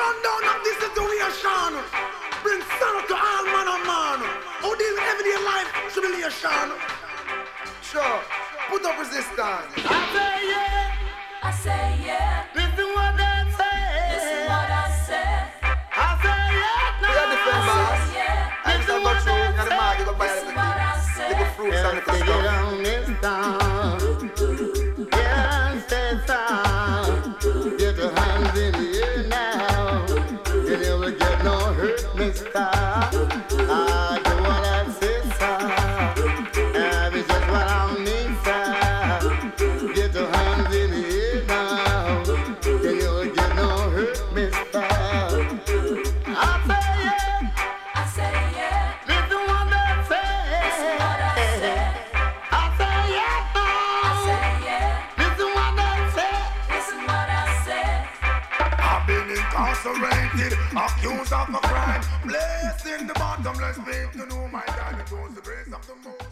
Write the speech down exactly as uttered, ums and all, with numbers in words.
rundown of this situation. Bring sorrow to all man and man. Who deal with everyday life tribulation. Sure, put up resistance. I say yeah. I say yeah. Listen what I say. Listen what I say. I say yeah. We are the film boss. Yeah. I just go through in the market, go buy a little What I thing. say. Little fruits and little Take it stuff. on this down. Yeah, say sound. Get your hands in the air now. You never get no hurt, mister. I do what I say, sir. And it's just what I mean, sir. Get your hands in the air now. You never get no hurt, mister. I say yeah. I say yeah. Listen what I say. Listen what I say. I say yeah, no. I say yeah. Listen what I say. Listen what I say. I've been incarcerated, accused of a crime. Blessed in the bottomless pit to know my God, it was the grace of the most.